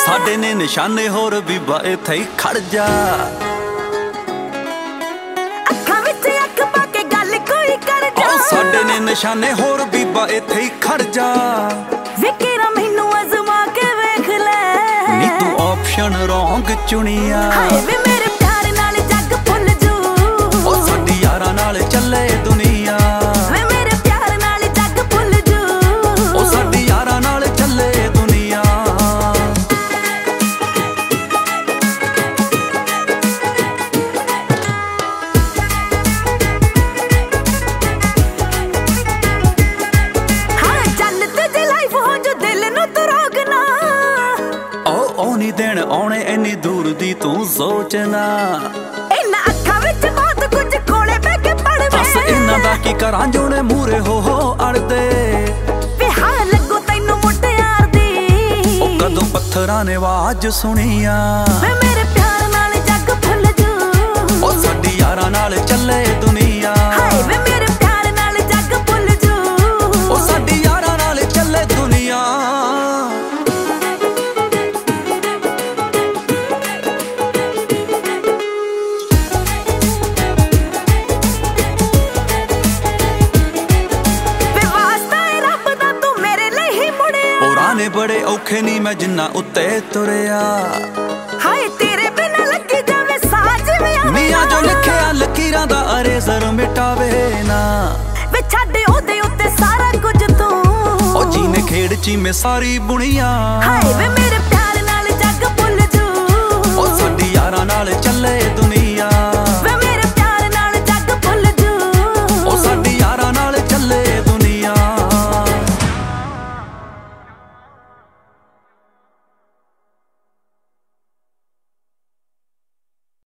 ਸਾਡੇ ਨੇ ਨਿਸ਼ਾਨੇ ਹੋਰ ਬੀਬਾ ਇੱਥੇ ਹੀ ਖੜ ਜਾ। ਅੱਖਾਂ ਵਿੱਚ ਅੱਖ ਪਾ ਕੇ ਗੱਲ ਕੋਈ ਕਰ ਜਾ। ਸਾਡੇ ਨੇ ਨਿਸ਼ਾਨੇ ਹੋਰ ਬੀਬਾ ਇੱਥੇ ਹੀ ਖੜ ਜਾ। ਵਿਕਰਾ ਮੈਨੂੰ ਅਜ਼ਮਾ ਕੇ ਵੇਖ ਲੈ ਨੀ ਤੂੰ ਆਪਸ਼ਨ ਰੌਂਗ ਚੁਣਿਆ। ਹਾਏ ਵੇ ਮੇਰੇ ਪਿਆਰ ਨਾਲ ਜੱਗ ਭੁੱਲ ਜੂ। ਉਹ ਸਾਡੀ ਯਾਰਾਂ ਨਾਲ ਚੱਲੇ ਦੁਨੀਆ। ਵੇ ਮੇਰੇ ਪਿਆਰ ਨਾਲ ਜੱਗ ਭੁੱਲ ਜੂ। ਉਹ ਸਾਡੀ ਯਾਰਾਂ ਨਾਲ ਚੱਲੇ ਦੁਨੀਆ। ਹਾਂ ਚੱਲ ਤੇ ਲਾਈਫ ਹੋ ਜੋ ਦਿਲ ਨੂੰ ਤੂੰ ਰੋਕਣਾ। ਉਹ ਨਹੀਂ ਦੇਣ ਆਉਣੇ ਇੰਨੀ ਦੂਰ ਦੀ ਤੂੰ ਸੋਚਣਾ। ਇਹਨਾਂ ਅੱਖਾਂ ਵਿੱਚ ਬਹੁਤ ਕੁਝ ਕੋਲੇ ਬਹਿ ਕੇ ਪੜ ਵੇ। ਬਸ ਇਹਨਾਂ ਦਾ ਕੀ ਕਰਾਂ ਜੋਣੇ ਮੂਰੇ ਹੋ ਅੜਦੇ। ਵੇ ਹਾਂ ਲੱਗੋ ਤੈਨੂੰ ਮੁਟਿਆਰ ਦੀ। ਉਹ ਕਦੋਂ ਪੱਥਰਾਂ ਨੇ ਆਵਾਜ਼ ਸੁਣੀਆ। ਵੇ ਮੇਰੇ ਪਿਆਰ ਨਾਲ ਜੱਗ ਭੁੱਲ ਜੂ। ਉਹ ਸਾਡੀ ਯਾਰਾਂ ਨਾਲ ਚੱਲੇ ਦੁਨੀਆ। ਹਾਏ ਵੇ ਮੇਰੇ ਪਿਆਰ ਨਾਲ ਜੱਗ ਭੁੱਲ ਜੂ। ਉਹ ਸਾਡੀ ਯਾਰਾਂ ਨਾਲ ਚੱਲੇ ਦੁਨੀਆ। ਵੇ ਵਾਸਤਾ ਏ ਰੱਬ ਦਾ ਤੂੰ ਮੇਰੇ ਲਈ ਹੀ ਮੁੜਿਆ। ਹੋਰਾਂ ਨੇ ਬੜੇ ਔਖੇ ਨਹੀਂ ਮੈਂ ਜਿੰਨਾ ਉੱਤੇ ਤੁਰਿਆ। ਹਾਏ ਤੇਰੇ ਬਿਨਾਂ ਲੱਗੀ ਜਾਵੇ ਸਾਹ ਜਿਵੇਂ ਮੀਆਂ ਜੋ ਲਿਖਿਆ ਲਕੀਰਾਂ ਦਾ ਅਰੇਜ਼ਰ ਮਿਟਾਵੇ ਨਾ। ਵੇ ਛੱਡ ਉਹਦੇ ਉੱਤੇ ਸਾਰਾ ਕੁਝ ਤੂੰ। ਉਹ ਜੀਨੇ ਖੇਡ ਚ ਮੈਂ ਸਾਰੀ ਬੁਣੀਆਂ। ਹਾਏ ਵੇ ਮੇਰੇ ਪਿਆਰ ਨਾਲ ਜੱਗ ਭੁੱਲ ਜੂ। ਉਹ ਸਾਡੀ ਯਾਰਾਂ ਨਾਲ